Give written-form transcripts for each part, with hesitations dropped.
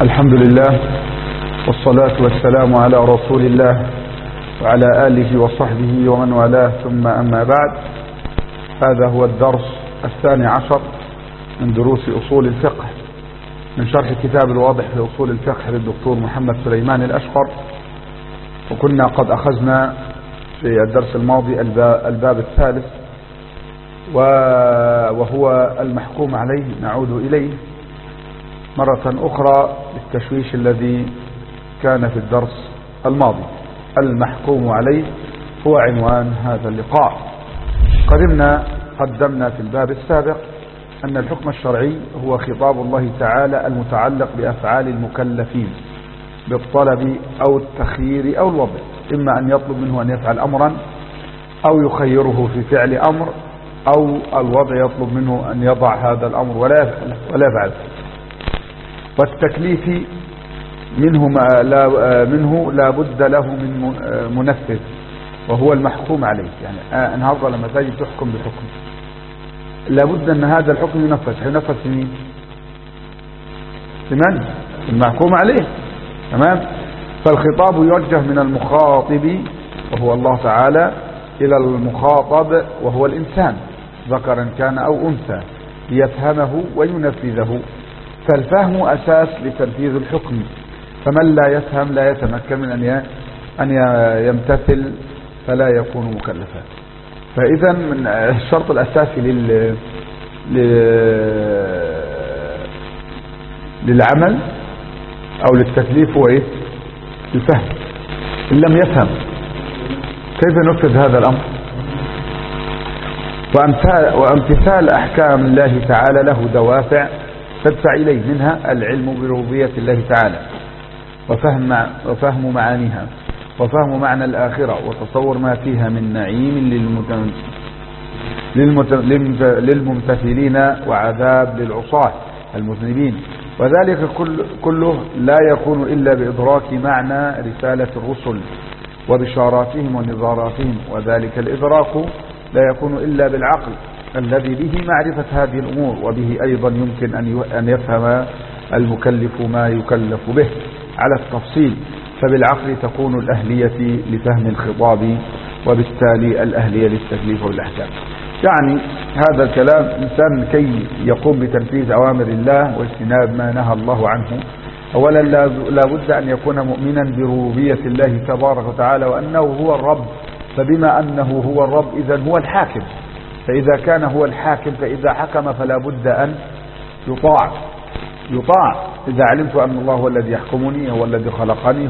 الحمد لله والصلاة والسلام على رسول الله وعلى آله وصحبه ومن والاه، ثم أما بعد. هذا هو الدرس 12 من دروس أصول الفقه من شرح كتاب الواضح في أصول الفقه للدكتور محمد سليمان الأشقر. وكنا قد أخذنا في الدرس الماضي الباب الثالث وهو المحكوم عليه. نعود إليه مرة أخرى بالتشويش الذي كان في الدرس الماضي. المحكوم عليه هو عنوان هذا اللقاء. قدمنا في الباب السابق أن الحكم الشرعي هو خطاب الله تعالى المتعلق بأفعال المكلفين بالطلب أو التخيير أو الوضع، إما أن يطلب منه أن يفعل أمرا أو يخيره في فعل أمر، أو الوضع يطلب منه أن يضع هذا الأمر ولا يفعل. والتكليف منه لا بد له من منفذ وهو المحكوم عليه. يعني النهارده لما تيجي تحكم بحكم لابد أن هذا الحكم ينفذ. هينفذ في مين؟ في من؟ المحكوم عليه. تمام. فالخطاب يوجه من المخاطب وهو الله تعالى إلى المخاطب وهو الإنسان ذكرا كان أو أنثى ليفهمه وينفذه. فالفهم أساس لتنفيذ الحكم، فمن لا يفهم لا يتمكن من أن يمتثل فلا يكون مكلفا. فإذا من الشرط الأساسي للعمل أو للتكليف هو إيه؟ الفهم. إن لم يفهم كيف ننفذ هذا الأمر؟ وامتثال أحكام الله تعالى له دوافع تدفع إليه، منها العلم بربوبية الله تعالى وفهم معانيها وفهم معنى الآخرة وتصور ما فيها من نعيم للممتثلين وعذاب للعصاة المذنبين. وذلك كله لا يكون إلا بإدراك معنى رسالة الرسل وبشاراتهم ونظاراتهم، وذلك الإدراك لا يكون إلا بالعقل الذي به معرفة هذه الأمور، وبه أيضا يمكن أن يفهم المكلف ما يكلف به على التفصيل. فبالعقل تكون الأهلية لفهم الخطاب وبالتالي الأهلية للتكليف والأحكام. يعني هذا الكلام إنسان كي يقوم بتنفيذ أوامر الله واجتناب ما نهى الله عنه. أولا لا بد أن يكون مؤمنا بربوبية الله تبارك وتعالى وأنه هو الرب، فبما أنه هو الرب إذن هو الحاكم. فإذا كان هو الحاكم فإذا حكم فلا بد أن يطاع. إذا علمت أن الله هو الذي يحكمني، هو الذي خلقني،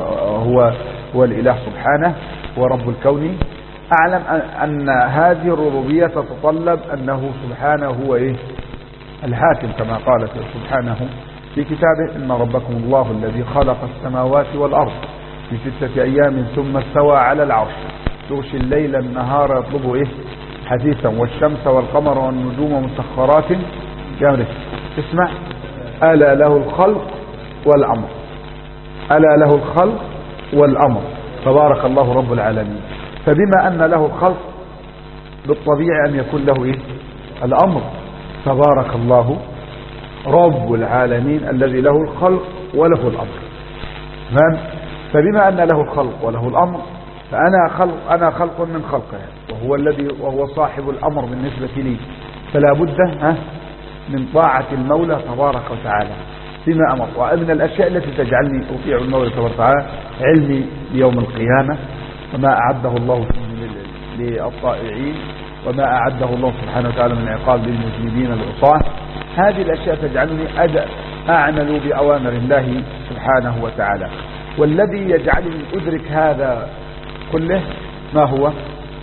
هو الإله سبحانه، هو رب الكون، أعلم أن هذه الربوبية تتطلب أنه سبحانه هو إيه؟ الحاكم، كما قال سبحانه في كتابه: إن ربكم الله الذي خلق السماوات والأرض في 6 أيام ثم استوى على العرش يغشي الليل النهار يطلبه إيه؟ حديثا والشمس والقمر والنجوم مسخرات بأمره. اسمع: ألا له الخلق والأمر. ألا له الخلق والأمر، تبارك الله رب العالمين. فبما أن له الخلق بالطبيعي أن يكون له إيه؟ الأمر. تبارك الله رب العالمين الذي له الخلق وله الأمر. تمام. فبما أن له الخلق وله الأمر فأنا خلق من خلقه، وهو صاحب الأمر بالنسبة لي، فلا بد من طاعة المولى تبارك وتعالى فيما أمر. ومن الأشياء التي تجعلني أطيع المولى تبارك وتعالى علمي بيوم القيامة وما أعده الله للطائعين وما أعده الله سبحانه وتعالى من عقاب للمذنبين العصاة. هذه الأشياء تجعلني أعمل بأوامر الله سبحانه وتعالى. والذي يجعلني أدرك هذا كله ما هو؟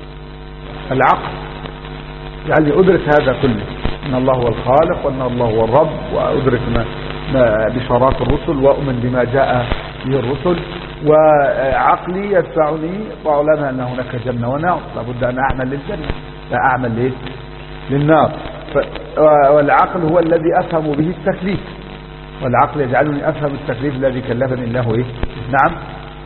العقل. يعني أدرك هذا كله، أن الله هو الخالق وأن الله هو الرب، وأدرك ما بشارات الرسل وأؤمن بما جاء به الرسل. وعقلي يدفعني طالما أن هناك جنة ونار لابد أن أعمل للجنة لا أعمل للنار. والعقل هو الذي أفهم به التكليف، والعقل يجعلني أفهم التكليف الذي كلفني الله إيه؟ نعم.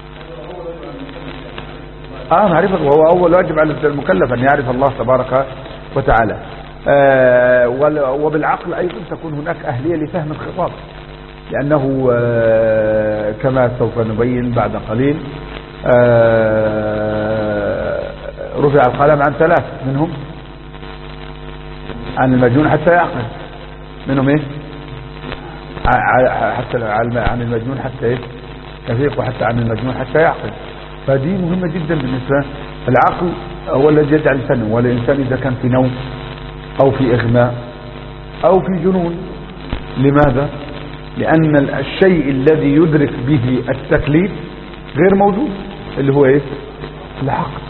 معرفة، وهو أول واجب على المكلف أن يعرف الله تبارك وتعالى. وبالعقل أيضا تكون هناك أهلية لفهم الخطاب. لأنه كما سوف نبين بعد قليل رفع القلم عن 3 منهم عن المجنون حتى يعقل، منهم ايه حتى عن المجنون حتى ايه يفيق، وحتى عن المجنون حتى يعقل. فدي مهمة جدا بالنسبة. العقل هو الذي يجعل الإنسان، والإنسان إذا كان في نوم أو في إغماء أو في جنون. لماذا؟ لأن الشيء الذي يدرك به التكليف غير موجود، اللي هو ايه العقل.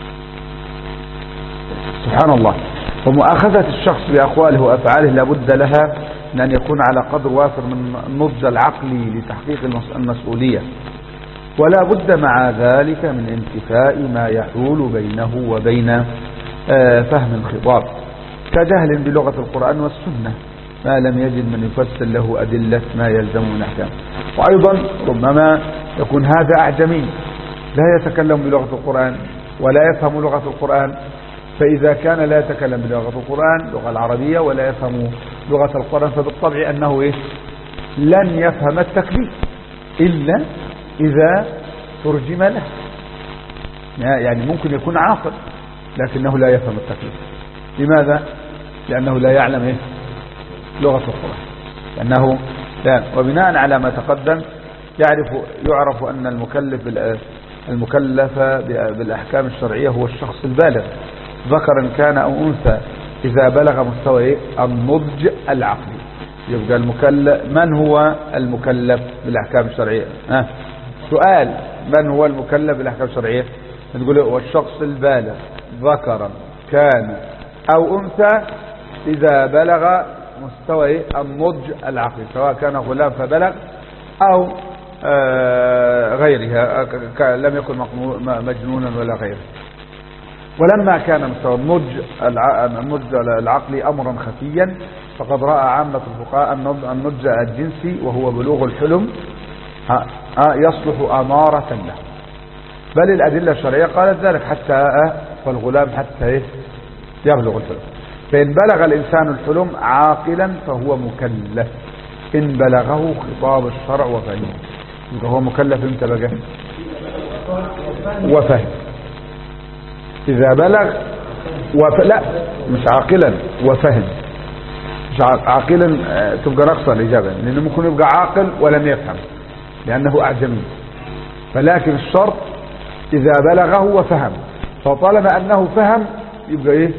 سبحان الله. ومؤاخذة الشخص بأقواله وأفعاله لابد لها من أن يكون على قدر وافر من النضج العقلي لتحقيق المسؤولية، ولا بد مع ذلك من انتفاء ما يحول بينه وبين فهم الخطاب، كجهل بلغة القرآن والسنة ما لم يجد من يفسر له أدلة ما يلزم من أحكام. وأيضا ربما يكون هذا أعجمي لا يتكلم بلغة القرآن ولا يفهم لغة القرآن، فإذا كان لا يتكلم بلغة القرآن اللغة العربية ولا يفهم لغة القرآن، فبالطبع أنه إيه لن يفهم التكليف إلا إذا ترجم له. يعني ممكن يكون عاقل لكنه لا يفهم التكليف. لماذا؟ لأنه لا يعلم إيه لغة القرآن، لأنه لا. وبناء على ما تقدم يعرف أن المكلف بالأحكام الشرعية هو الشخص البالغ ذكرا كان أو أنثى إذا بلغ مستوى النضج العقلي. يبقى المكلف. من هو المكلف بالأحكام الشرعية؟ سؤال: من هو المكلف بالأحكام الشرعية؟ نقول هو الشخص البالغ ذكرا كان أو أنثى إذا بلغ مستوى النضج العقلي، سواء كان غلام فبلغ أو غيرها لم يكن مجنونا ولا غيره. ولما كان مستوى النضج العقلي أمرا خفيا، فقد رأى عامة الفقهاء النضج الجنسي وهو بلوغ الحلم يصلح أمارة له، بل الأدلة الشرعية قالت ذلك حتى فالغلام حتى يبلغ الحلم. فإن بلغ الإنسان الحلم عاقلا فهو مكلف إن بلغه خطاب الشرع وفهمه. هو مكلف امتى بقى؟ وفهم. إذا بلغ لا مش عاقلا وفهم، مش عاقلا تبقى نقصة الإجابة، لأنه ممكن يبقى عاقل ولم يفهم لأنه أعجمي. فلكن الشرط إذا بلغه وفهم، فطالما أنه فهم يبقى إيه؟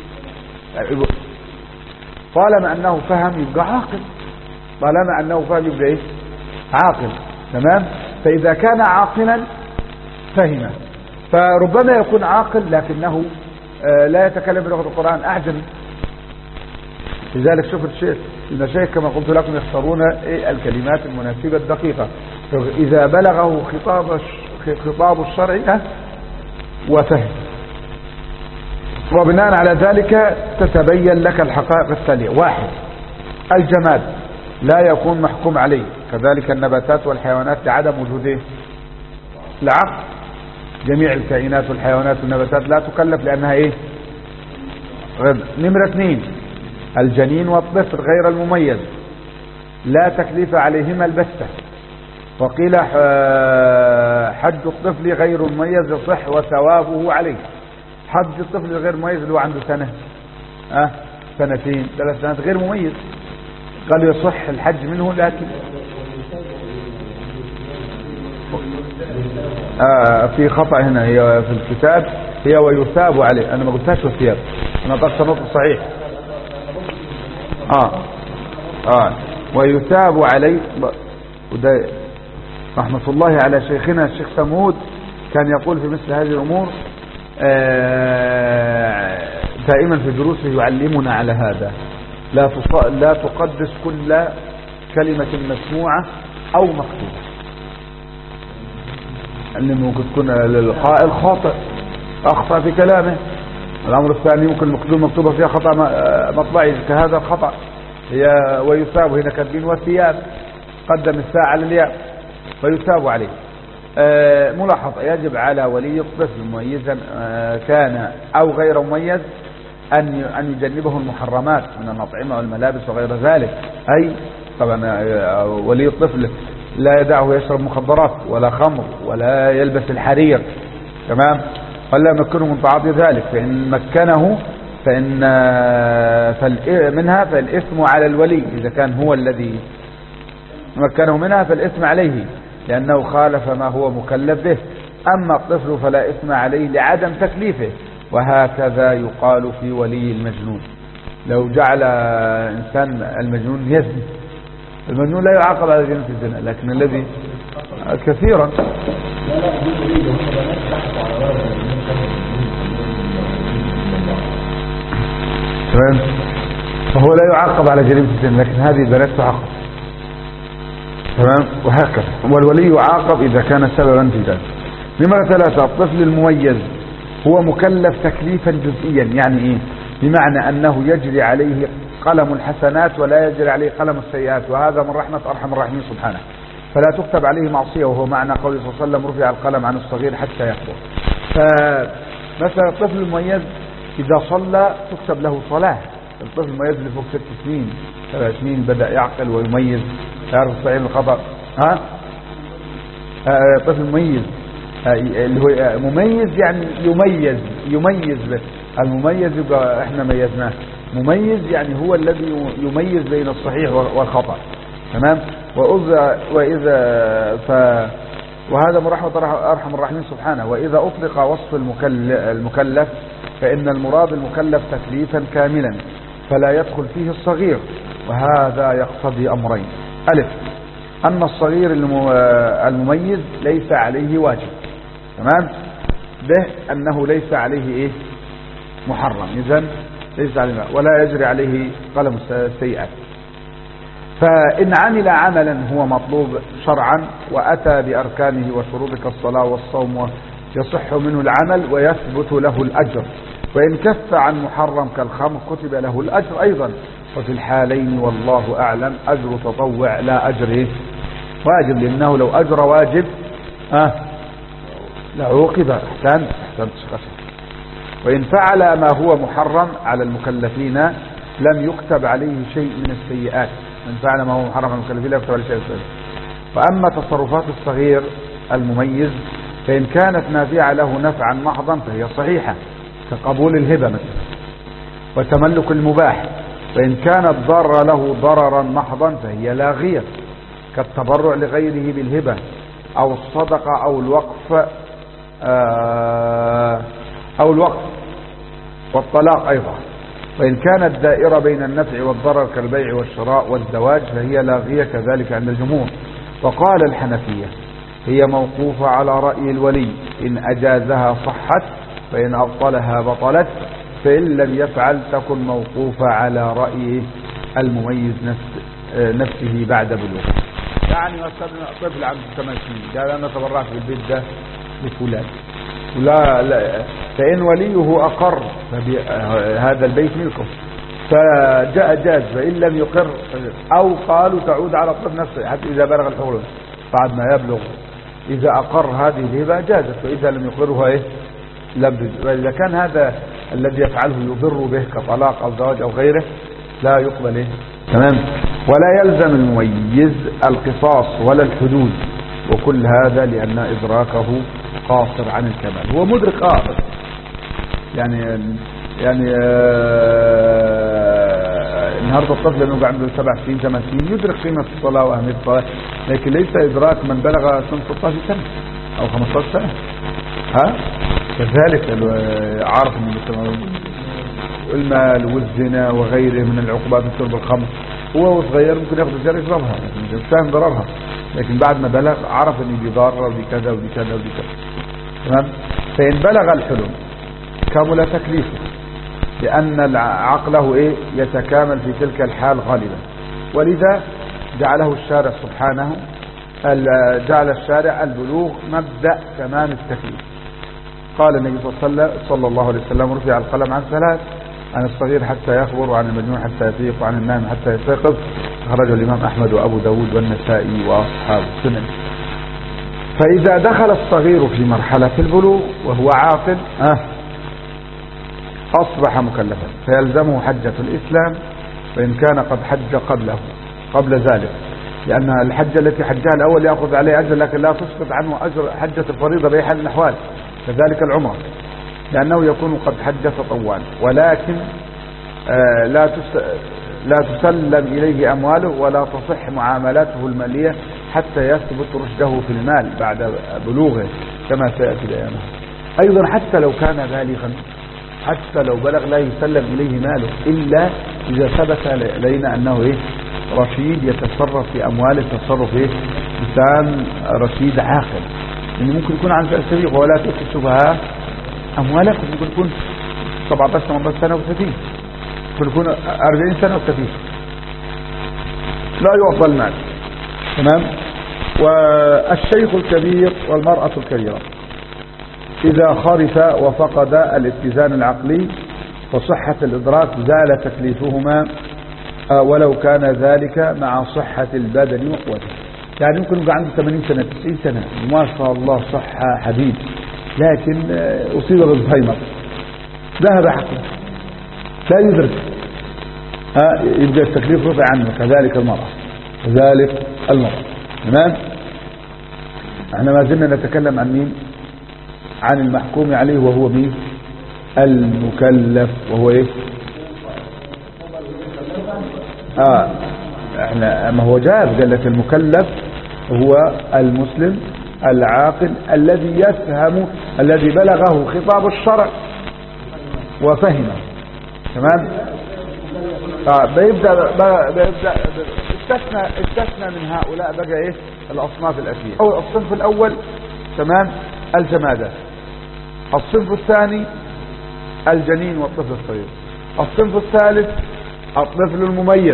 طالما أنه فهم يبقى عاقل، طالما أنه فهم يبقى إيه؟ عاقل. تمام. فإذا كان عاقلا فهم، فربما يكون عاقل لكنه لا يتكلم بلغة القرآن، أعجمي. لذلك شوف المشايخ كما قلت لكم يختارون الكلمات المناسبة الدقيقة. إذا بلغه خطاب الشرع وفهم. وبناء على ذلك تتبين لك الحقائق التالية: 1. الجماد لا يكون محكوم عليه، كذلك النباتات والحيوانات لعدم وجود العقل. جميع الكائنات والحيوانات والنباتات لا تكلف لأنها إيه؟ نمرة 2. الجنين والطفل غير المميز لا تكليف عليهما البتة. وقيل حج الطفل غير المميز يصح وثوابه عليه. حج الطفل غير مميز اللي هو عنده سنة 2 3 سنوات غير مميز، قال يصح الحج منه، لكن في خطأ هنا هي في الكتاب، هي ويثاب عليه. أنا ما قلتهاش والثياب، أنا قلت نطق صحيح. ويثاب عليه. وده رحمة الله على شيخنا الشيخ سمود كان يقول في مثل هذه الأمور دائما في دروسه يعلمنا على هذا: لا تقدس كل كلمة مسموعة أو مكتوبة، اللي ممكن تكون القائل خاطئ أخطأ في كلامه. الأمر الثاني ممكن مكتوبة فيها خطأ مطبعي كهذا الخطأ. هي ويثاب هنا كاتبين والثياب، قدم الثاء على الياء، ويثاب عليه. ملاحظة: يجب على ولي الطفل مميزا كان أو غير مميز أن يجنبه المحرمات من الأطعمة والملابس وغير ذلك، أي طبعا ولي الطفل لا يدعه يشرب مخدرات ولا خمر ولا يلبس الحرير، تمام، ولا يمكنه من تعاطي ذلك، فإن مكنه منها فالإثم على الولي إذا كان هو الذي مكنه منها، فالإثم عليه لأنه خالف ما هو مكلف به. أما الطفل فلا إثم عليه لعدم تكليفه. وهكذا يقال في ولي المجنون. لو جعل إنسان المجنون يزني، المجنون لا يعاقب على جريمة الزنا، لكن الذي كثيرا فهو لا يعاقب على جريمة الزنا، لكن هذه البنات تعاقب، تمام، وهكذا. والولي يعاقب إذا كان سببا في ذلك. نمرة 3، الطفل المميز هو مكلف تكليفا جزئيا. يعني إيه؟ بمعنى أنه يجري عليه قلم الحسنات ولا يجري عليه قلم السيئات، وهذا من رحمة أرحم الراحمين سبحانه، فلا تكتب عليه معصية، وهو معنى قوله صلى الله عليه وسلم رفع القلم عن الصغير حتى يكبر. فمثلا الطفل المميز إذا صلى تكتب له صلاة. الطفل المميز اللي فوق 6 سنين 7 سنين بدأ يعقل ويميز، يعرف الصحيح من الخطأ. الطفل المميز اللي هو مميز يعني يميز به. المميز يبقى احنا ميزناه، مميز يعني هو الذي يميز بين الصحيح والخطأ، تمام. وهذا من رحمة أرحم الراحمين سبحانه. وإذا أطلق وصف المكلف فإن المراد المكلف تكليفا كاملا فلا يدخل فيه الصغير، وهذا يقتضي أمرين: ألف، أن الصغير المميز ليس عليه واجب، تمام، به أنه ليس عليه إيه؟ محرم، إذن ليس عليه ولا يجري عليه قلم السيئات. فإن عمل عملا هو مطلوب شرعا وأتى بأركانه وشروطه كالصلاة والصوم يصح منه العمل ويثبت له الأجر، وإن كف عن محرم كالخمر كتب له الأجر أيضا. وفي الحالين والله أعلم أجر تطوع لا أجر واجب، لأنه لو أجر واجب لعوقب. أحسنت شخصا. وإن فعل ما هو محرم على المكلفين لم يكتب عليه شيء من السيئات. من فعل ما هو محرم على المكلفين لا يكتب عليه شيء من السيئات. وأما تصرفات الصغير المميز فإن كانت نافعة له نفعا محضا فهي صحيحة، كقبول الهبة مثلا وتملك المباح. فإن كانت ضار له ضررا محضا فهي لاغية، كالتبرع لغيره بالهبة أو الصدقة أو الوقف والطلاق أيضا. وإن كانت دائرة بين النفع والضرر كالبيع والشراء والزواج فهي لاغية كذلك عند الجمهور. وقال الحنفية هي موقوفة على رأي الولي، إن أجازها صحت فإن أبطلها بطلت، فإن لم يفعل تكن موقوفة على رأي المميز نفسه بعد بلوغه. يعني مثلا طفل عنده 8 سنين قال أنا تبرعت بالبيت ده لفلان، لا فإن وليه أقر هذا البيت ملكه فجاء جاز، فإن لم يقر أو قالوا تعود على الطفل نفسه حتى إذا بلغ الحلم بعد ما يبلغ. إذا أقر هذه الهبة جازت، وإذا لم يقرها لم تجوز. وإذا كان هذا الذي يفعله يضر به كطلاق أو زواج أو غيره لا يقبل تمام. ولا يلزم المميز القصاص ولا الحدود، وكل هذا لأن إدراكه قاصر عن الكمال. هو مدرك يعني النهارده الطفل لانه عنده 7 سنين 8 سنين يدرك قيمة الصلاة وأهمية الصلاة، لكن ليس إدراك من بلغ سن 16 سنة أو 15 سنة. كذلك عارف من المال والزنا وغيره من العقوبات مثل شرب الخمر، هو صغير ممكن ياخذ الجار يشربها مش فاهم ضررها، لكن بعد ما بلغ عرف ان دي ضاره ودي كذا ودي كذا ودي كذا، تمام. فإن بلغ الحلم كمل تكليفه، لأن عقله يتكامل في تلك الحال غالبا. ولذا جعله الشارع سبحانه جعل الشارع البلوغ مبدأ تمام التكليف. قال النبي صلى الله عليه وسلم رفع القلم عن 3: عن الصغير حتى يكبر، وعن المجنون حتى يفيق، وعن النائم حتى يستيقظ. أخرجه الإمام أحمد وأبو داود والنسائي وأصحاب السنن. فإذا دخل الصغير في مرحلة البلوغ وهو عاقل أصبح مكلفا، فيلزمه حجة الإسلام، وإن كان قد حج قبله، قبل ذلك، لأن الحجة التي حجها الأول يأخذ عليه أجر، لكن لا تسقط عنه أجر حجة الفريضة بأي حال من الأحوال. كذلك العمرة، لأنه يكون قد حج تطوعا، ولكن لا تسلم إليه أمواله ولا تصح معاملاته المالية حتى يثبت رشده في المال بعد بلوغه كما سيأتي بيانه. أيضا حتى لو كان بالغا، حتى لو بلغ لا يسلم إليه ماله إلا إذا ثبت لنا أنه رشيد يتصرف في أمواله تصرف إنسان رشيد عاقل. يعني ممكن يكون عن سبيل ولا تؤتوا السفهاء أموالكم، ممكن يكون 17 18 سنة وسفيه، ممكن يكون 40 سنة وسفيه، لا يعطى المال. تمام. والشيخ الكبير والمرأة الكبيرة إذا خرف وفقد الاتزان العقلي وصحة الإدراك زال تكليفهما ولو كان ذلك مع صحة البدن وقوته. يعني ممكن يبقى عنده 80 سنة 90 سنة ما شاء الله صحة حديد، لكن أصيب بالزهايمر، ذهب عقله لا يدرك، يبقى التكليف رفع عنه. كذلك المرأة، كذلك المرأة. تمام. احنا ما زلنا نتكلم عن مين؟ عن المحكوم عليه، وهو مين؟ المكلف. وهو احنا ما هو جاب قال لك المكلف هو المسلم العاقل الذي يفهم، الذي بلغه خطاب الشرع وفهمه. تمام. بيبدأ استثنى من هؤلاء بقى الأصناف الأخيرة. أو الصنف الأول تمام الجمادات، الصنف الثاني الجنين والطفل الصغير، الصنف الثالث الطفل المميز،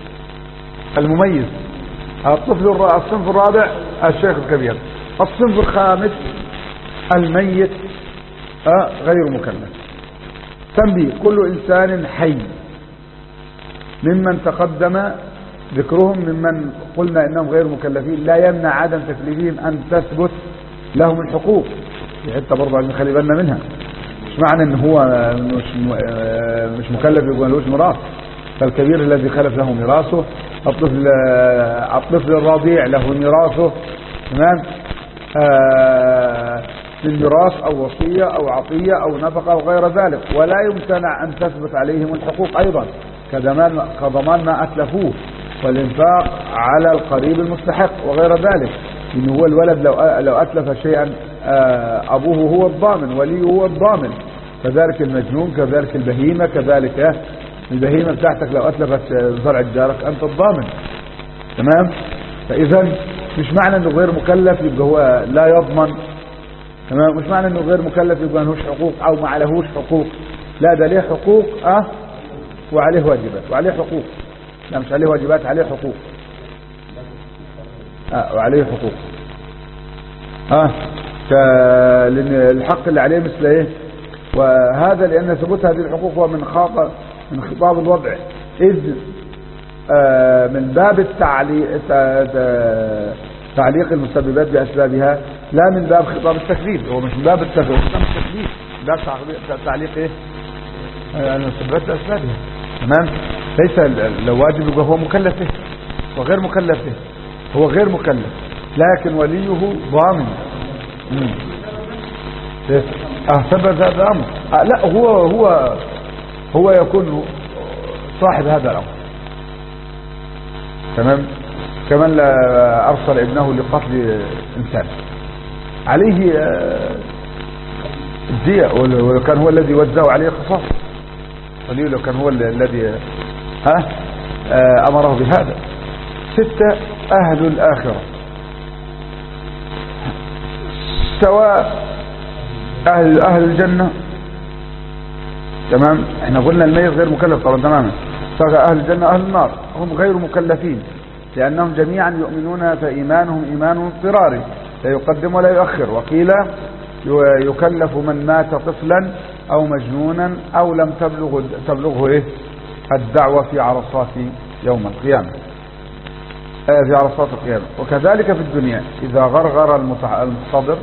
الصنف الرابع الشيخ الكبير، الصنف الخامس الميت غير مكلف. تنبيه: كل إنسان حي ممن تقدم ذكرهم ممن قلنا إنهم غير مكلفين لا يمنع عدم تكليفهم أن تثبت لهم الحقوق. في حتة برضه عايزين نخلي بالنا منها. مش معنى إن هو مش مكلف يبقى ملوش ميراث، فالكبير الذي خلف له ميراثه، الطفل الرضيع له ميراثه. تمام. من ميراث أو وصية أو عطية أو نفقة أو غير ذلك، ولا يمتنع أن تثبت عليهم الحقوق أيضا كضمان ما أتلفوه والإنفاق على القريب المستحق وغير ذلك. إن هو الولد لو أتلف شيئا أبوه هو الضامن، وليه هو الضامن، كذلك المجنون، كذلك البهيمة، كذلك البهيمة بتاعتك لو أتلفت زرع جارك أنت الضامن. تمام. فإذا مش معنى أنه غير مكلف يبقى هو لا يضمن. تمام. مش معنى أنه غير مكلف يبقى ملوش حقوق أو ما عليهوش حقوق. لا، ده ليه حقوق وعليه واجبات وعليه حقوق. لا، مش عليه واجبات، عليه حقوق. وعليه حقوق. لأن الحق اللي عليه مثل وهذا لأن ثبوت هذه الحقوق هو من خطاب الوضع، إذ من باب تعليق المسببات بأسبابها، لا من باب خطاب التكليف. هو مش من باب التكليف، باب تعليق المسببات بأسبابها. تمام. ليس لو واجب يبقى هو مكلف به وغير مكلف به. هو غير مكلف لكن وليه ضامن. ثبت هذا الأمر. لا، هو يكون صاحب هذا الأمر. تمام. كمان لا أرسل ابنه لقتل إنسان عليه الدية، ولو كان هو الذي وزعه عليه قصاص، ولو كان هو الذي أمره بهذا. 6 أهل الآخرة، سواء أهل الجنة. تمام. احنا قلنا الميت غير مكلف طبعا. تماما. فأهل الجنة أهل النار هم غير مكلفين لأنهم جميعا يؤمنون، فإيمانهم إيمان اضطراري لا يقدم ولا يؤخر. وقيل يكلف من مات طفلا أو مجنونا أو لم تبلغه الدعوة في عرصات يوم القيامة، في عرصات القيامة. وكذلك في الدنيا إذا غرغر المحتضر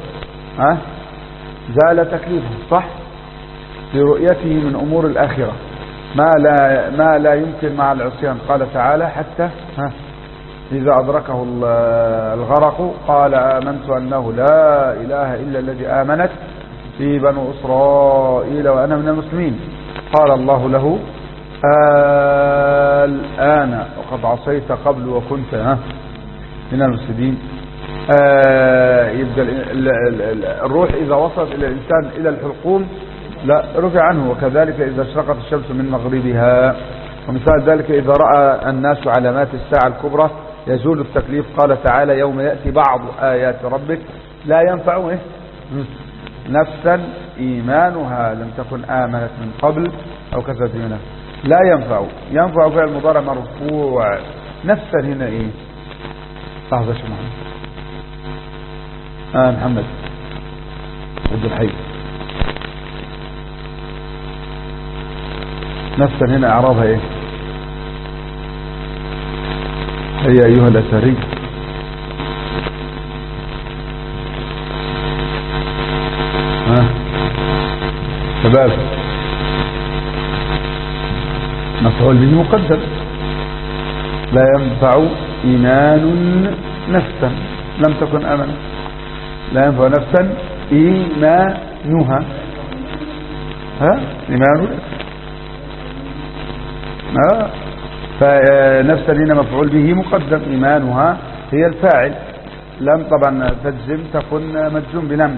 زال تكليفه، صح، لرؤيته من أمور الآخرة ما لا يمكن مع العصيان. قال تعالى: حتى إذا أدركه الغرق قال آمنت أنه لا إله إلا الذي آمنت في بنو إسرائيل وأنا من المسلمين. قال الله له الآن وقد عصيت قبل وكنت من المفسدين. يبقى الروح إذا وصلت إلى الإنسان إلى الحلقوم لا رفع عنه. وكذلك إذا اشرقت الشمس من مغربها. ومثال ذلك إذا رأى الناس علامات الساعة الكبرى يزول التكليف. قال تعالى يوم يأتي بعض آيات ربك لا ينفع نفسا إيمانها لم تكن آمنت من قبل أو كسبت من نفس. لا ينفع فعل مضارع مرفوع. نفسا هنا إيه؟ لحظة شو محمد عبد الحي. نفسا هنا اعرابها ايه؟ هيا ايها الاسري شباب مفعول به مقدم. لا ينفع ايمان نفسا لم تكن امنت. لا ينفع نفسا ايمانها ايمان فنفسا هنا مفعول به مقدم. ايمانها هي الفاعل. لم طبعا تجزم تكون مجزوم بلم.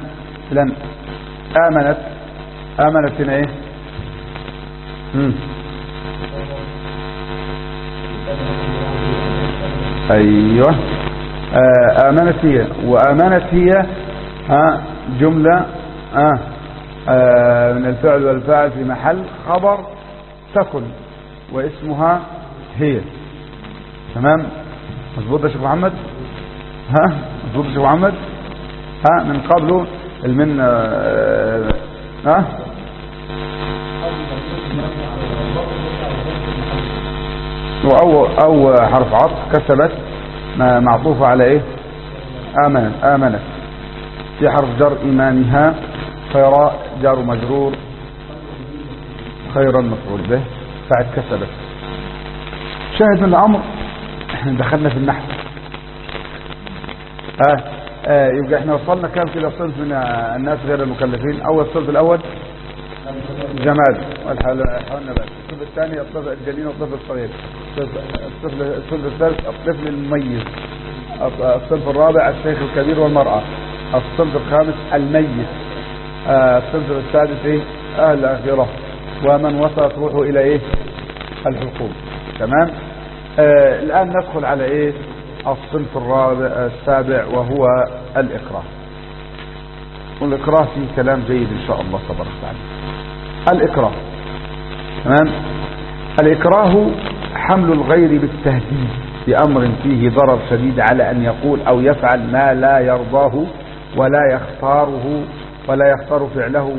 امنت هنا ايه؟ ايوه امنت هي. وامنت هي جملة من الفعل والفاعل في محل خبر تكن واسمها هي. تمام مظبوط يا شيخ محمد؟ مظبوط يا شيخ محمد؟ من قبله المن او حرف عطف كسبت معطوفة على ايه؟ آمنت. في حرف جر إيمانها. خيراء جار مجرور. خيرا مفعول به. بعد كسبت. شاهد من الأمر احنا دخلنا في النحو. يبقى احنا وصلنا كام كده صنف من الناس غير المكلفين. اول صنف الاول جماد والحيوان نبات. الصنف الثاني الطفل الجنين والطفل الصغير. الصنف الثالث الطفل المميز. الصنف الرابع الشيخ الكبير والمرأة. الصنف الخامس الميت. الصنف السادس ايه؟ اهل الاخره ومن وصلت روحه الى ايه؟ الحلقوم. تمام. الان ندخل على ايه؟ الصنف السابع وهو الإكراه. والإكراه فيه كلام جيد إن شاء الله تبارك وتعالى. الإكراه تمام. الإكراه حمل الغير بالتهديد بأمر فيه ضرر شديد على أن يقول أو يفعل ما لا يرضاه ولا يختار فعله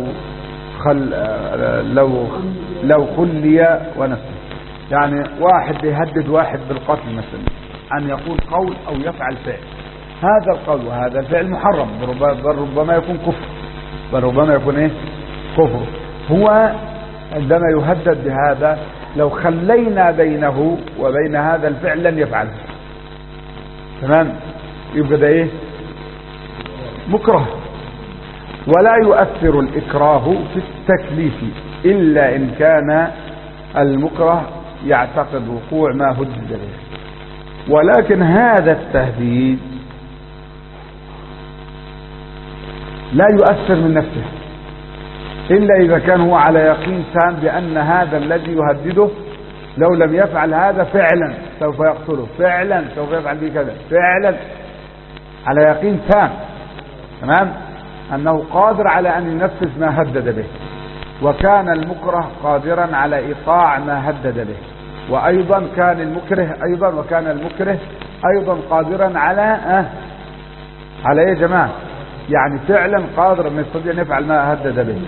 لو خلي ونفسه. يعني واحد يهدد واحد بالقتل مثلا أن يقول قول أو يفعل فعل. هذا القول وهذا الفعل محرم. بل ربما يكون كفر. بل ربما يكون ايه؟ كفر. هو عندما يهدد بهذا لو خلينا بينه وبين هذا الفعل لن يفعله. تمام. يبقى ده ايه؟ مكره. ولا يؤثر الإكراه في التكليف إلا إن كان المكره يعتقد وقوع ما هدد به. ولكن هذا التهديد لا يؤثر من نفسه إلا إذا كان هو على يقين تام بأن هذا الذي يهدده لو لم يفعل هذا فعلا سوف يقتله، فعلا سوف يفعل به كذا، فعلا على يقين تام. تمام. أنه قادر على أن ينفذ ما هدد به. وكان المكره قادرا على إيقاع ما هدد به. وأيضا كان المكره أيضا قادرا على إيه يا جماعة؟ يعني فعلا قادر أن يستطيع أن يفعل ما هدد به.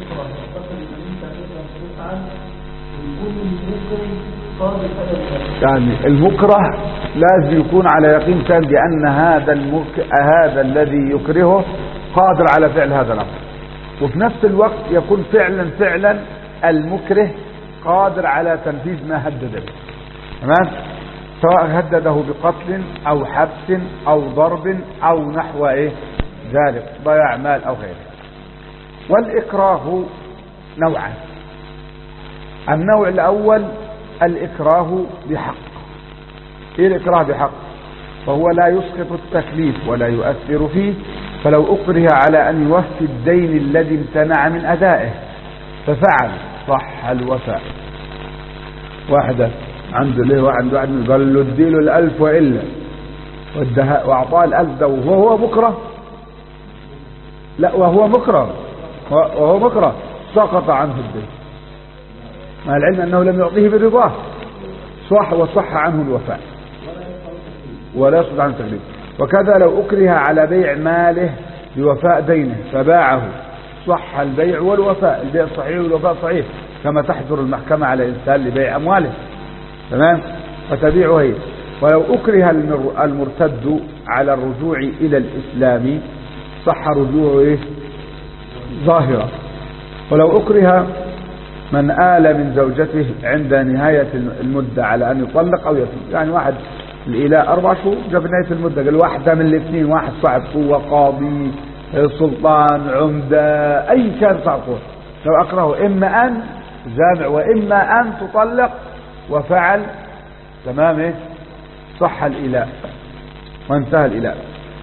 يعني المكره لازم يكون على يقين تام بأن هذا الذي يكرهه قادر على فعل هذا الأمر. وفي نفس الوقت يكون فعلا المكره قادر على تنفيذ ما هدد به. تمام. سواء هدده بقتل أو حبس أو ضرب أو نحو ذلك، ضياع مال أو غيره. والإكراه نوعان. النوع الأول الإكراه بحق. إيه الإكراه بحق؟ فهو لا يسقط التكليف ولا يؤثر فيه، فلو أكره على أن يوفي الدين الذي امتنع من أدائه ففعل صح الوفاء. واحد عنده واحد قال له اديله 1000 وإلا وأعطاه 1000 ده وهو مكره، لا وهو مكره سقط عنه الدين مع العلم أنه لم يعطيه برضاه، وصح عنه الوفاء ولا يسقط عنه التكليف. وكذا لو أكره على بيع ماله بوفاء دينه فباعه صح البيع والوفاء، البيع صحيح والوفاء صحيح، كما تحضر المحكمة على إنسان لبيع أمواله، تمام، فتبيعه هي. ولو أكره المرتد على الرجوع إلى الإسلام صح رجوعه ظاهرة. ولو أكره من آل من زوجته عند نهاية المدة على أن يطلق أو يترك، يعني واحد الإيلاء 4 شهور جاب نهاية المدة قال واحدة من الاثنين، واحد صاحب قوة، قاضي، سلطان، عمدة، أي كان صاحب قوة، لو أكرهه إما أن جامع وإما أن تطلق وفعل تمام صح الإيلاء وانتهى الإيلاء.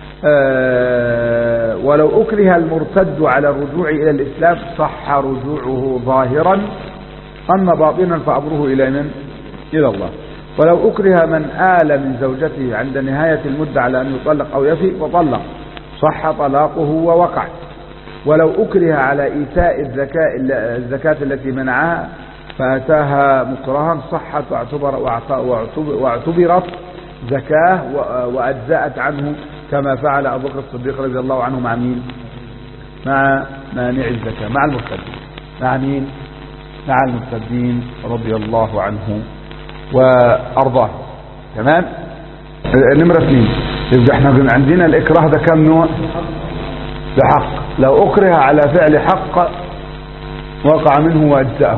ولو أكره المرتد على الرجوع إلى الإسلام صح رجوعه ظاهرا، أما باطنا فأمره إلى من؟ إلى الله. ولو أكره من آل من زوجته عند نهاية المدة على أن يطلق أو يفي فطلق صح طلاقه ووقع. ولو أكره على إيتاء الزكاة التي منعها فأتاها مكرها صحت واعتبرت زكاة وأجزأت عنه، كما فعل أبو بكر الصديق رضي الله عنه مع مين؟ مع مانع الزكاة، مع المرتدين. مع مين؟ مع المرتدين رضي الله عنه وأرضاه. تمام. نمرة 2. يبقى احنا عندنا الإكراه ده كم نوع؟ بحق. لو أكره على فعل حق وقع منه وأجزأه،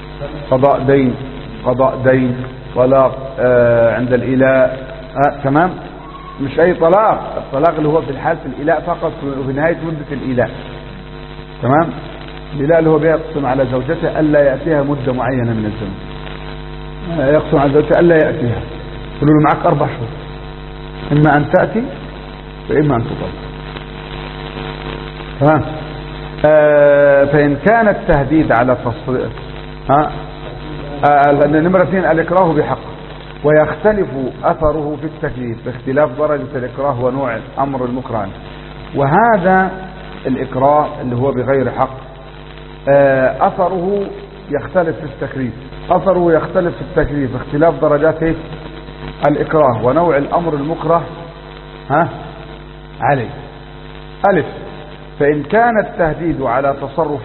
قضاء دين، طلاق عند الإيلاء، تمام، مش أي طلاق، الطلاق اللي هو في الحال في الإيلاء فقط وفي نهاية مدة الإيلاء، تمام. الإيلاء اللي هو بيقسم على زوجته ألا يأتيها مدة معينة من الزمن، يقسم على زوجته ألا يأتيها، يقولوا له معك 4 شهور، إما أن تأتي وإما أن تطلق، تمام. فإن كان التهديد على تصريح نمرة 2 الإكراه بحق، ويختلف أثره في التكليف باختلاف درجة الإكراه ونوع الأمر المكره. وهذا الإكراه اللي هو بغير حق أثره يختلف في التكليف باختلاف درجات الإكراه ونوع الأمر المكره عليه. ألف، فإن كان التهديد على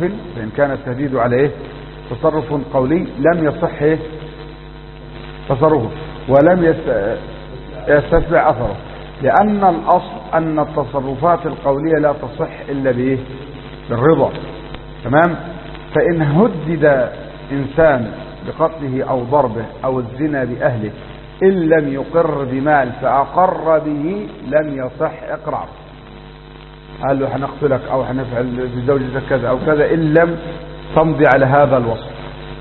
تصرف قولي لم يصح تصرفه ولم يستتبع أثره، لأن الأصل أن التصرفات القولية لا تصح إلا بالرضا، تمام. فإن هدد إنسان بقتله أو ضربه أو الزنا بأهله إن لم يقر بمال فأقر به لم يصح إقرار. قال له هنقتلك أو هنفعل بزوجتك كذا أو كذا إن لم تمضي على هذا الوصف،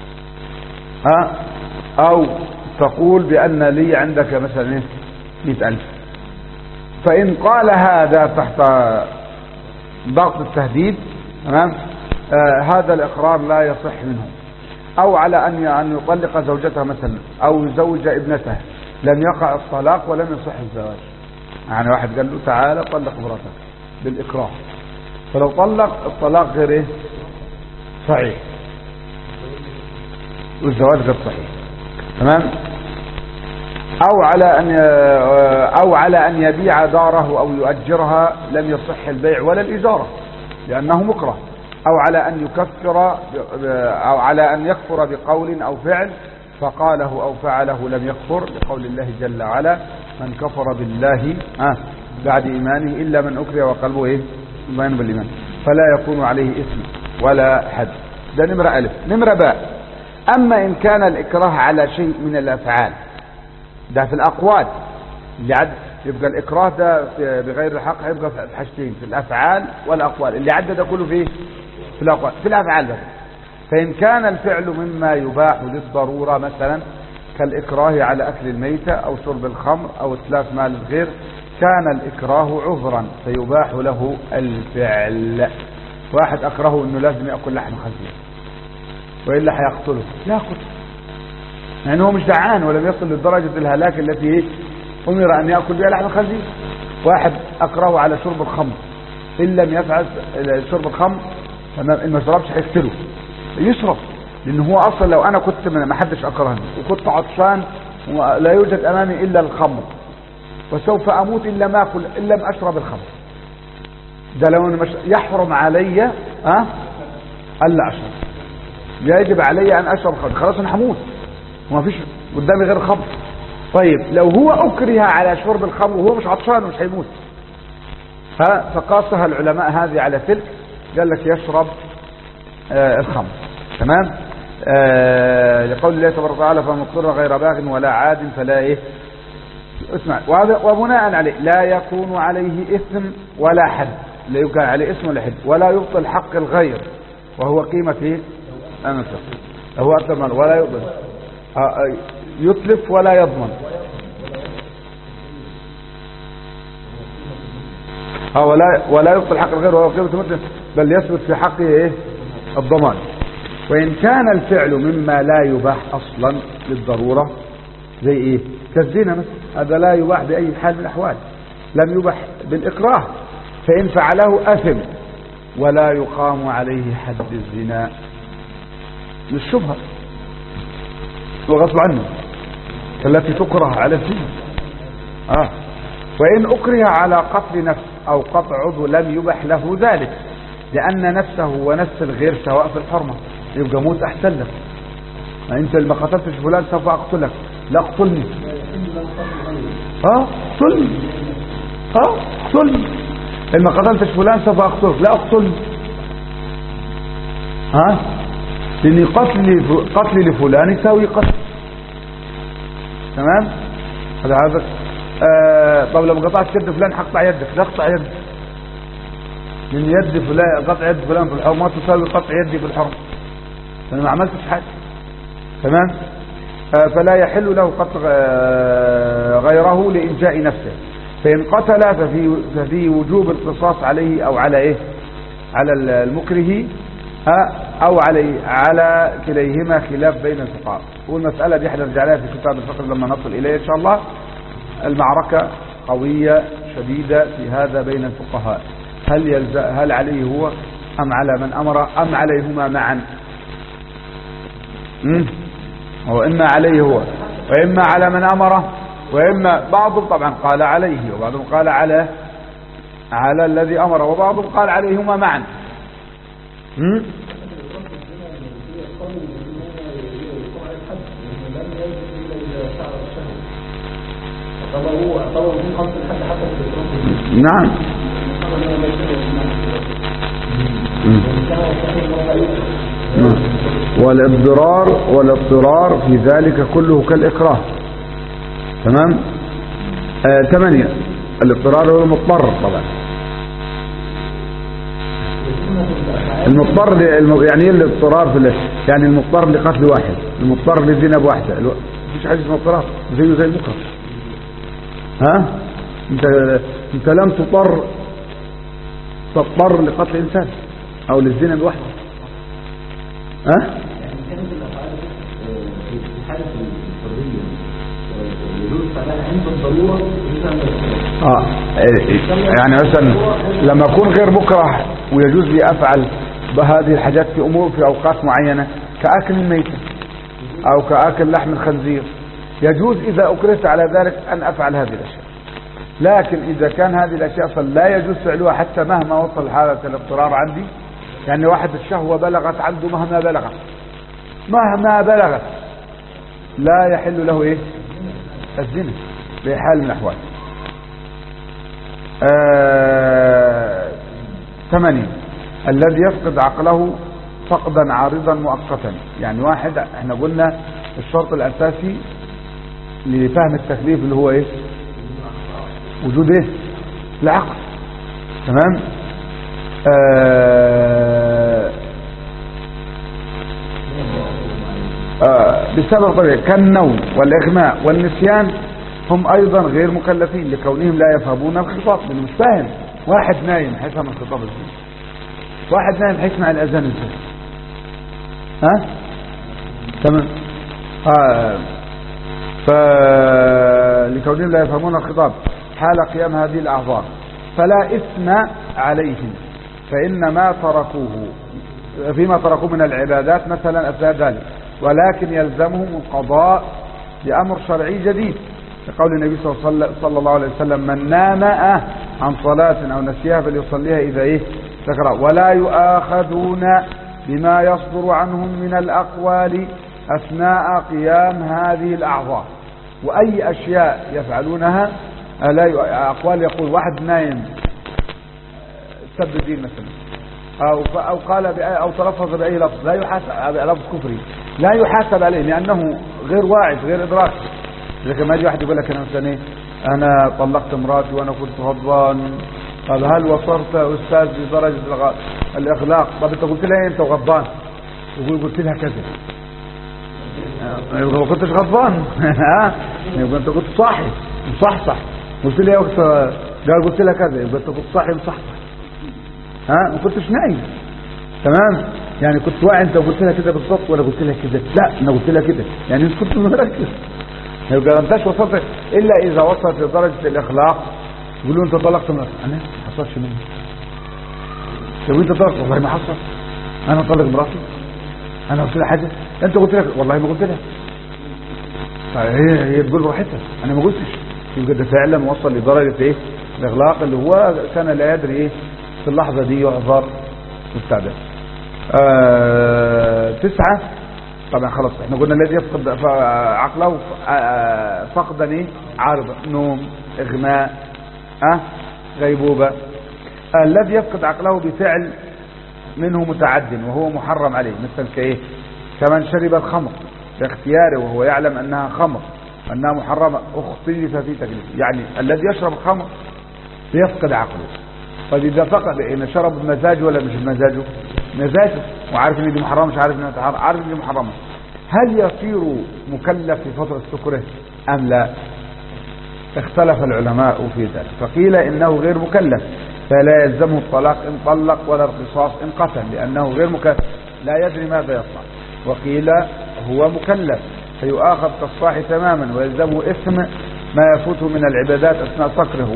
أو تقول بأن لي عندك مثلا 100,000. فإن قال هذا تحت ضغط التهديد، تمام، هذا الإقرار لا يصح منه. أو على أن يطلق زوجته مثلا أو يزوج ابنته لم يقع الطلاق ولم يصح الزواج، يعني واحد قال له تعالى طلق مراتك بالإكراه، فلو طلق الطلاق غير صحيح والزواج غير صحيح، تمام. أو على أن يبيع داره أو يؤجرها لم يصح البيع ولا الإجارة لأنه مكره. أو على أن يكفر بقول أو فعل فقاله أو فعله لم يكفر، لقول الله جل وعلا من كفر بالله بعد إيمانه إلا من أكره وقلبه إيمان بالإيمان فلا يكون عليه إثم ولا حد. ده نمرة ألف. نمرة باء، أما إن كان الإكراه على شيء من الأفعال ده في الأقوال اللي عد. يبقى الإكراه ده بغير الحق هيبقى في حاجتين، في الأفعال والأقوال. اللي عد ده كله في الأقوال، في الأفعال بس. فإن كان الفعل مما يباح للضرورة مثلا كالإكراه على أكل الميتة أو شرب الخمر أو إتلاف مال الغير، كان الإكراه عذرا فيباح له الفعل. واحد أكرهه أنه لازم يأكل لحم خنزير وإلا حيقتله، يأكل يعني هو مش جعان ولم يصل لدرجة الهلاك التي أمر أن يأكل بها لحم خنزير. واحد أكرهه على شرب الخمر، إن لم يفعل شرب الخمر إن ما شربش هيقتله، يشرب. لأنه هو أصلا لو أنا كنت ما حدش أكرهني وكنت عطشان ولا يوجد أمامي إلا الخمر وسوف أموت إلا ما أكل إلا ما أشرب الخمر، ده لو مش يحرم علي ألا أشرب، يجب علي أن أشرب خمر، خلاص أنا هموت وما فيش قدامي غير خمر. طيب لو هو أكره على شرب الخمر وهو مش عطشان ومش هيموت، فقاسها العلماء هذه على تلك، قال لك يشرب الخمر. تمام. لقول الله تبارك وتعالى فمن اضطر غير باغ ولا عاد فلا اسمع. وبناء عليه لا يكون عليه إثم ولا حد، لا يكون عليه إثم ولا حد، ولا يبطل حق الغير وهو قيمة أنفسه، هو أكثر ولا يبطل يتلف ولا يضمن، ولا يبطل حق الغير وهو قيمة أنفسه، بل يثبت في حقه الضمان. وإن كان الفعل مما لا يباح أصلا للضرورة زي كالزنا مثلا، هذا لا يباح بأي حال من الأحوال، لم يباح بالإكراه، فإن فعله أثم ولا يقام عليه حد الزنا للشبهة وغصب عنه التي تكره على الزنا. وإن أكره على قتل نفس أو قطع عضو لم يبح له ذلك، لأن نفسه ونفس الغير سواء في الحرمة، يبقى موت أحسن لك. أنت اللي ما قتلتش فلان سوف أقتلك، لا اقتلني، اقتلني، اقتلني، اللي ما قتلتش فلان سوف أقتلك، لا اقتلني. لأن قتلي لفلان يساوي قتل. تمام. هذا طب لو ما قطعت يد فلان حقطع يدك، لا اقطع يدك، لأن يد فلان قطع يد فلان في الحرم ما تساوي قطع يدي في الحرم، أنا ما عملتش حاجة. تمام. فلا يحل له قتل غيره لإنجاء نفسه، فإن قتل ففي وجوب القصاص عليه أو على على المكره أو على كليهما خلاف بين الفقهاء. والمسألة دي حنرجع لها في كتاب الفقه لما نصل إليه إن شاء الله. المعركة قوية شديدة في هذا بين الفقهاء، هل عليه هو أم على من أمر أم عليهما معا؟ هو إما عليه هو وإما على من أمره، وإما بعضهم طبعا قال عليه وبعضهم قال على الذي أمره، وبعضهم قال عليهما معا. نعم. والاضطرار في ذلك كله كالإكراه. تمام. 8 الاضطرار هو المضطر. طبعا المضطر يعني ايه الاضطرار يعني المضطر لقتل واحد، المضطر لزنا بواحدة، مفيش حاجة اسمها اضطرار، زي المكره. انت لم تضطر لقتل انسان او للزنا بواحدة. يعني مثلا لما اكون غير مكره ويجوز لي افعل بهذه الحاجات في امور في اوقات معينة كاكل الميتة او كاكل لحم الخنزير، يجوز اذا اكرهت على ذلك ان افعل هذه الاشياء. لكن اذا كان هذه الاشياء اصلا لا يجوز فعلها حتى مهما وصل حالة الاضطرار عندي، يعني واحد الشهوة بلغت عنده مهما بلغت لا يحل له الزنا بحال من الأحوال. 8 الذي يفقد عقله فقدا عارضا مؤقتا، يعني واحد احنا قلنا الشرط الأساسي لفهم التكليف اللي هو ايه؟ وجود ايه؟ العقل. تمام. بسبب طبيعي كالنوم والإغماء والنسيان هم أيضا غير مكلفين لكونهم لا يفهمون الخطاب. اللي مش فاهم، واحد نايم هيفهم الخطاب ازاي؟ واحد نايم هيسمع الأذان ازاي؟ ها؟ تمام. فلكونهم لا يفهمون الخطاب حال قيام هذه الأعذار فلا إثم عليهم، فإن ما تركوه فيما تركوه من العبادات مثلا أثناء ذلك، ولكن يلزمهم القضاء بأمر شرعي جديد لقول النبي صلى الله عليه وسلم: من نام عن صلاة أو نسيها فليصليها إذا ذكرها، ولا يؤاخذون بما يصدر عنهم من الأقوال أثناء قيام هذه الأعذار. وأي أشياء يفعلونها أقوال، يقول واحد نايم سب الدين مثلا أو قال أو تلفظ بأي لفظ لا يحاسب، لفظ كفري لا يحاسب عليه لأنه غير واعي غير إدراك. إذا ما يجي واحد يقول لك أنا مثلا إيه، أنا طلقت مراتي وأنا كنت غضبان، طب هل وصلت أستاذ بدرجة الإغلاق؟ طب أنت قلت لها إيه أنت غضبان؟ يقول قلت لها كذا، يبقى ما كنتش غضبان. يبقى أنت كنت صاحي مصحصح. قلت لي وقت قال قلت لها كذا، يبقى أنت كنت صاحي مصحصح، ما كنتش نايم. تمام. يعني كنت واعي انت قلت لها كده بالضبط ولا قلت لها كده؟ لا انا قلت لها كده، يعني انت كنت مركز. يبقى ما انتش وصلت الا اذا وصلت لدرجه الاخلاق. يقولوا انت طلقت مراتك، انا ما حصلش مني. يقول انت طلقت، والله ما حصل، انا طلق مراتي، انا قلت لها حاجه، انت قلت لها والله ما قلت لها. هي تقول براحتها انا ما قلتش. يبقى ده فعلا وصل لدرجه ايه؟ الاغلاق اللي هو كان لا يدري ايه في اللحظه دي يعذر مستعد. 9 طبعا خلاص احنا قلنا الذي يفقد عقله فقدا ايه؟ عارضة، نوم، اغماء، غيبوبة. الذي يفقد عقله بفعل منه متعد وهو محرم عليه، مثل كايه؟ كمن شرب الخمر باختياره وهو يعلم انها خمر وانها محرمة اختلف في تكليف. يعني الذي يشرب الخمر يفقد عقله. طيب اذا فقد ان شرب بمزاجه ولا مش بمزاجه؟ مزاجه، وعارف ان دي محرمه، مش عارف انها عارف ان دي محرمه، هل يصير مكلف في فتره سكره ام لا؟ اختلف العلماء في ذلك، فقيل انه غير مكلف فلا يلزمه الطلاق ان طلق ولا القصاص ان قتل لانه غير مكلف لا يدري ماذا يصنع. وقيل هو مكلف فيؤاخذ كالصاحي تماما ويلزمه اثم ما يفوته من العبادات اثناء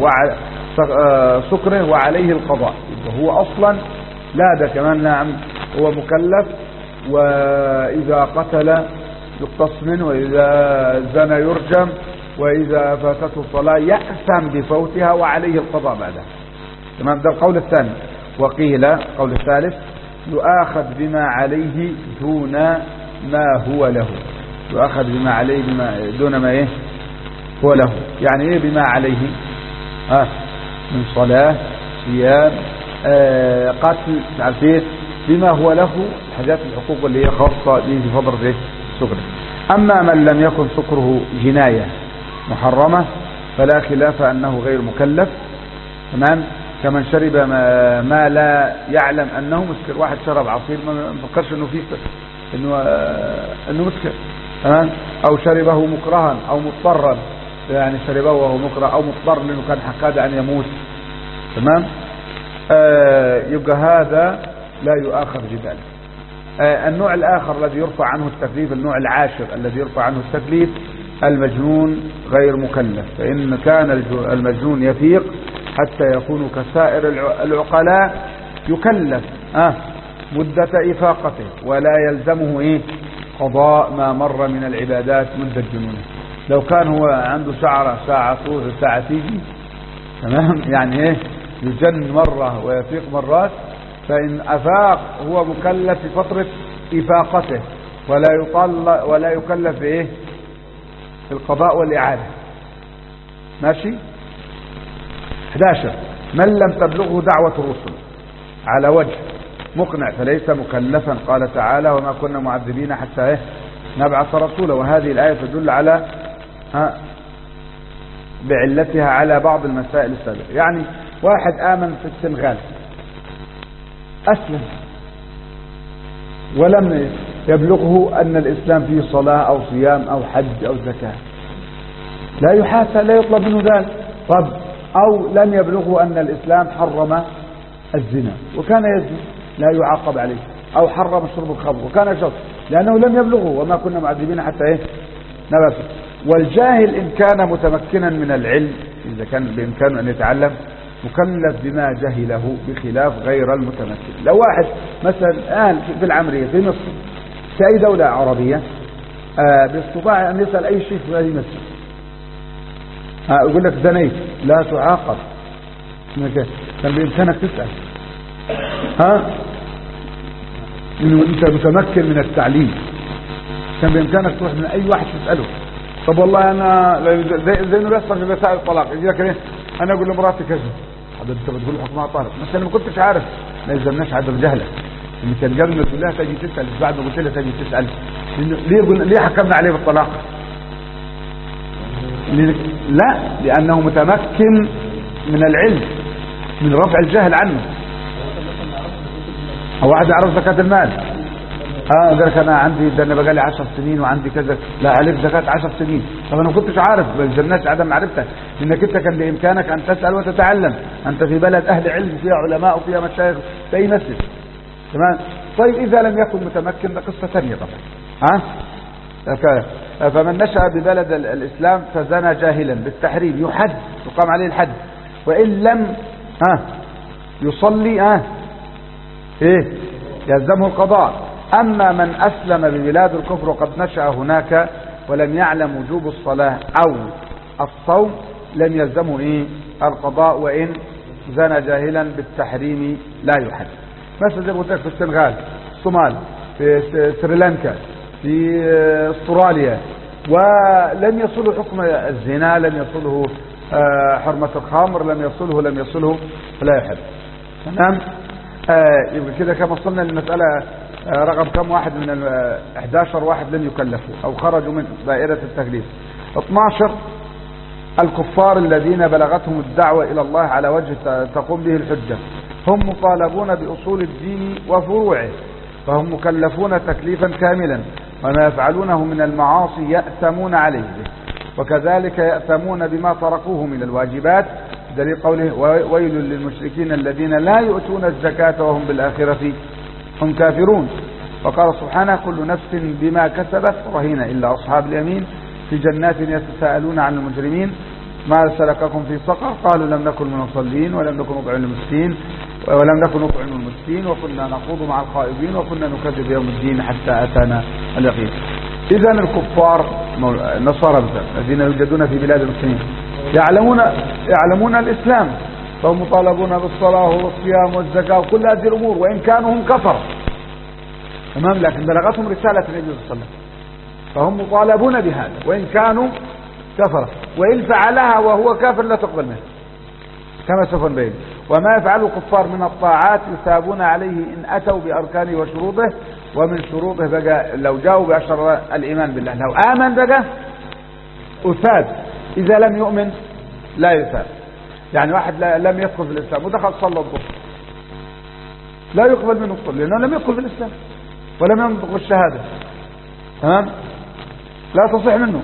سكره وعليه القضاء. هو اصلا لا، ده كمان نعم هو مكلف، واذا قتل يقتص منه، واذا زنى يرجم، واذا فاتته الصلاه يأثم بفوتها وعليه القضاء بعدها. تمام. ده القول الثاني. وقيل القول الثالث يؤاخذ بما عليه دون ما هو له. يؤاخذ بما عليه دون ما ايه هو له. يعني ايه بما عليه؟ من صلاة، صيام، قتل، عارفين بما هو له حاجات الحقوق اللي هي خاصة به في فترة ايه سكره. اما من لم يكن سكره جناية محرمة فلا خلاف انه غير مكلف. تمام. كمن شرب ما لا يعلم انه مسكر. واحد شرب عصير ما فكرش انه فيه انه مسكر. تمام. او شربه مكرها او مضطرا، يعني شربه وهو مكره او مضطر لانه كان حقاد ان يموت. تمام. يبقى هذا لا يؤاخذ بذلك. النوع الآخر الذي يرفع عنه التكليف، النوع العاشر الذي يرفع عنه التكليف المجنون غير مكلف. فإن كان المجنون يفيق حتى يكون كسائر العقلاء يكلف مدة إفاقته ولا يلزمه قضاء ما مر من العبادات مدة جنونه. لو كان هو عنده ساعة طول ساعة تيجي، تمام، يعني يجن مرة ويفيق مرات، فإن أفاق هو مكلف في فترة إفاقته ولا يكلف في القضاء والإعادة. ماشي. 11 من لم تبلغه دعوة الرسل على وجه مقنع فليس مكلفا. قال تعالى وما كنا معذبين حتى نبعث رسولا. وهذه الآية تدل على بعلتها على بعض المسائل السابقة. يعني واحد آمن في السنغال أسلم ولم يبلغه أن الإسلام فيه صلاة أو صيام أو حج أو زكاة، لا يحاسب، لا يطلب منه ذلك. طب أو لم يبلغه أن الإسلام حرم الزنا وكان يزني، لا يعاقب عليه. أو حرم شرب الخمر وكان يشرب، لأنه لم يبلغه وما كنا معذبين حتى نبت. والجاهل إن كان متمكنا من العلم، إذا كان بإمكانه أن يتعلم، مكلف بما جهله بخلاف غير المتمكن. لو واحد مثلا في العمرية في مصر في أي دولة عربية باستطاع أن يسأل أي شيء في هذه مصر، يقول لك زنيت، لا تعاقب، كان بإمكانك تسأل. أنت متمكن من التعليم، كان بإمكانك تروح من أي واحد تسأله. طب والله أنا زي إنه يصل في مسائل الطلاق، يجي لك أنا أقول لمراتي كذا، حضرتك أنت بتقول حكمها طالق، بس أنا ما كنتش عارف. ما يلزمناش عدم جهلك، إن كان قبل ما تقول لها تجي تسأل، بعد ما قلت لها تجي تسأل، ليه حكمنا عليه بالطلاق؟ لا، لأنه متمكن من العلم، من رفع الجهل عنه. أو واحد يعرف زكاة المال، ذلك أنا عندي ده، أنا بقالي 10 سنين وعندي كذا، لا عليك زكاة 10 سنين. طب أنا ما كنتش عارف، ما يلزمناش عدم معرفتك، لأنك أنت كان بإمكانك أن تسأل وتتعلم. أنت في بلد أهل علم، فيها علماء وفيها مشايخ في أي مسجد، تمام. طيب إذا لم يكن متمكن ده قصة ثانية طبعا. فمن نشأ ببلد الإسلام فزنى جاهلا بالتحريم يحد، يقام عليه الحد، وإن لم يصلي يلزمه القضاء. أما من أسلم ببلاد الكفر وقد نشأ هناك ولم يعلم وجوب الصلاة أو الصوم لم يلزمه القضاء، وإن زنى جاهلا بالتحريم لا يحد. مثلا زي ما قلت لك في السنغال، في الصومال، في سريلانكا، في استراليا، ولم يصله حكم الزنا، لم يصله حرمة الخمر، لم يصله فلا يحد. تمام. يبقى كده كما وصلنا للمسألة رقم كم واحد من 11 واحد لم يكلفوا أو خرجوا من دائرة التكليف. 12 الكفار الذين بلغتهم الدعوة إلى الله على وجه تقوم به الحجة، هم مطالبون بأصول الدين وفروعه، فهم مكلفون تكليفا كاملا، وما يفعلونه من المعاصي يأثمون عليه، وكذلك يأثمون بما تركوه من الواجبات، دليل قوله ويل للمشركين الذين لا يؤتون الزكاة وهم بالآخرة هم كافرون. وقال سبحانه كل نفس بما كسبت رهينة إلا أصحاب اليمين في جنات يتساءلون عن المجرمين ما سلككم في سقر قالوا لم نكن من المصلين ولم نكن نطعم المسكين وكنا نخوض مع الخائضين وكنا نكذب بيوم الدين حتى أتانا اليقين. إذن الكفار النصارى الذين يوجدون في بلاد المسلمين يعلمون الإسلام، فهم مطالبون بالصلاة والصيام والزكاة وكل هذه الأمور، وإن كانوا هم كفر، تمام، لكن بلغتهم رسالة النبي صلى الله عليه وسلم، فهم مطالبون بهذا وإن كانوا كفر، وإن فعلها وهو كافر لا تقبل منه كما سوف نبين. وما يفعله الكفار من الطاعات يثابون عليه إن أتوا بأركانه وشروطه، ومن شروطه بقى لو جاءوا بأشر الإيمان بالله، لو آمن بقى أثاب، إذا لم يؤمن لا يثاب. يعني واحد لم يدخل في الإسلام ودخل صلى الظهر لا يقبل منه الصلاة لأنه لم يدخل في الإسلام ولم ينطق الشهادة، تمام، لا تصح منه.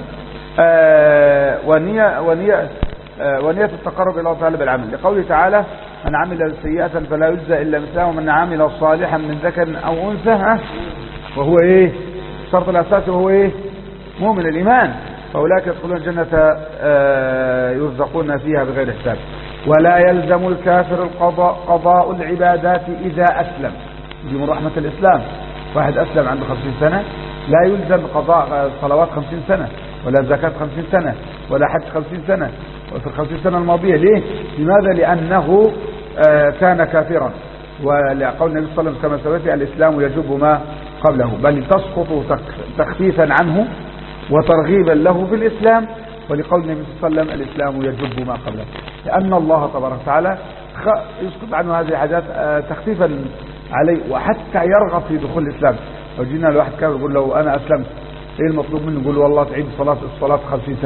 ونية التقرب إلى الله تعالى بالعمل، لقوله تعالى من عمل سيئة فلا يجزى إلا مثلها ومن عمل صالحا من ذكر أو أنثى وهو الشرط الأساسي وهو مؤمن الإيمان، فأولئك يدخلون الجنة يرزقون فيها بغير حساب. ولا يلزم الكافر قضاء العبادات إذا أسلم، دي من رحمة الإسلام. واحد أسلم عنده 50 سنة لا يلزم قضاء صلوات 50 سنة ولا زكاة 50 سنة ولا حج 50 سنة وفي 50 سنة الماضية. ليه؟ لماذا؟ لأنه كان كافرا، ولقول النبي صلى الله عليه وسلم كما سبق الإسلام يجب ما قبله، بل تسقط تخفيفا عنه وترغيبا له في الإسلام، ولقول النبي صلى الله عليه وسلم الإسلام يجب ما قبله، لأن الله تبارك وتعالى يسقط عنه هذه الحاجات تخفيفا عليه وحتى يرغب في دخول الإسلام. لو جينا لواحد كافر يقول له أنا أسلمت، إيه المطلوب منه؟ يقول له والله تعيد الصلاة 50 سنة،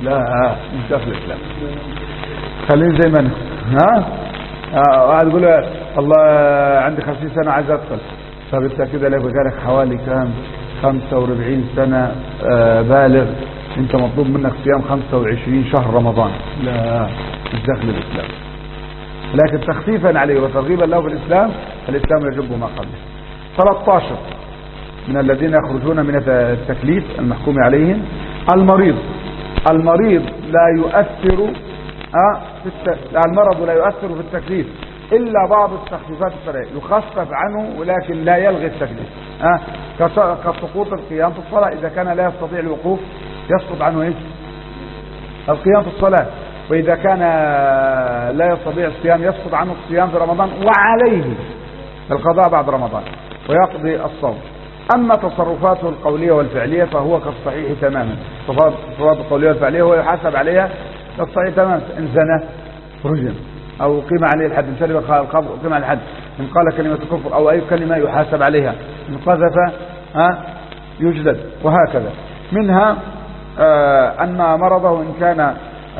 لا مش داخل الإسلام، خليني زي ما أنا. واحد يقول الله عندي 50 سنة عايز أدخل. طب أنت كده لا بقالك حوالي كام 45 سنة بالغ، أنت مطلوب منك صيام 25 شهر رمضان. لا مش داخل الإسلام، لكن تخفيفا عليه وترغيبا له في الإسلام يجب ما قبله. 13 من الذين يخرجون من التكليف المحكوم عليهم المريض لا يؤثر المرض لا يؤثر في التكليف إلا بعض التخفيفات الشرعية، يخفف عنه ولكن لا يلغي التكليف. كسقوط القيام في الصلاة، إذا كان لا يستطيع الوقوف يسقط عنه إيه؟ القيام في الصلاة، وإذا كان لا يستطيع الصيام يسقط عنه الصيام في رمضان وعليه القضاء بعد رمضان ويقضي الصوم. أما تصرفاته القولية والفعلية فهو كالصحيح تماما. تصرفاته القولية والفعلية هو يحاسب عليها كالصحيح تماما. إن زنى رجم، أو قيم عليه الحد، إن شرب الخمر قيم عليه الحد، إن قال كلمة كفر أو أي كلمة يحاسب عليها، إن قذف يجلد، وهكذا. منها أن مرضه إن كان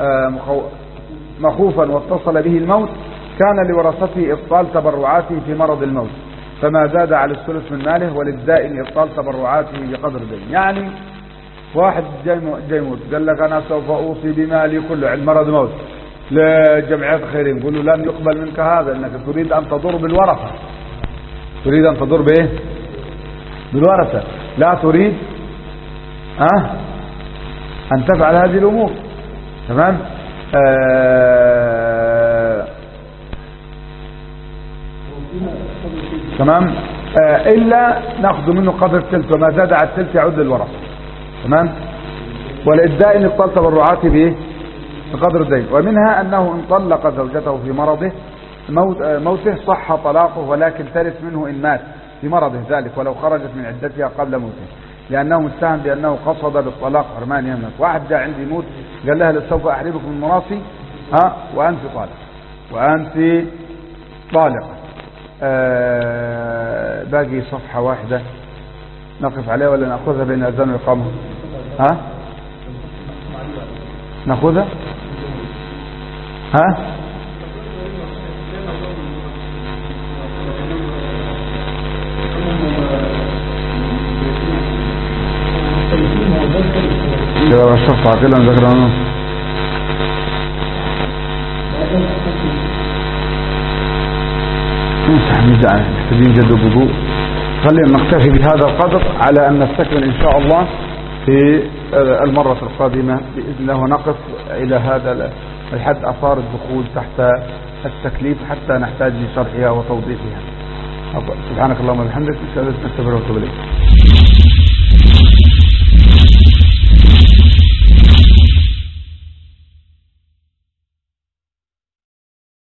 مخوفا واتصل به الموت كان لورثته إبطال تبرعاته في مرض الموت، فما زاد على الثلث من ماله، وللدائن إبطال تبرعاته بقدر دين. يعني واحد جاي يموت قال لك أنا سوف أوصي بمالي كله عند مرض موت لجمعيات الخيرين، يقول له لن يقبل منك هذا، إنك تريد أن تضر بالورثة. تريد أن تضر بإيه؟ بالورثة، لا تريد أن تفعل هذه الأمور. تمام. تمام. إلا نأخذ منه قدر الثلث، وما زاد على الثلث يعود للورثة. تمام. وللدائن ابطال تبرعاته بإيه؟ بقدر الدين. ومنها أنه إن طلق زوجته في مرضه موته صح طلاقه، ولكن ترث منه إن مات في مرضه ذلك ولو خرجت من عدتها قبل موته، لأنه متهم بأنه قصد بالطلاق حرمان يمنك. واحد جاء عندي يموت قال لها لسوف أحرمك من مراسي وأنت طالق. باقي صفحة واحدة نقف عليها ولا نأخذها بين أذان الإقامة؟ نأخذها؟ إذا الشخص عاقلا ذكرنا محتاجين جد وبدوء. خلينا نكتفي بهذا القدر على أن نستكمل إن شاء الله في المرة القادمة بإذن الله، ونقف إلى هذا الحد أثار الدخول تحت التكليف حتى نحتاج لشرحها وتوضيحها. سبحانك اللهم وبحمدك، نستغفرك ونتوب إليك.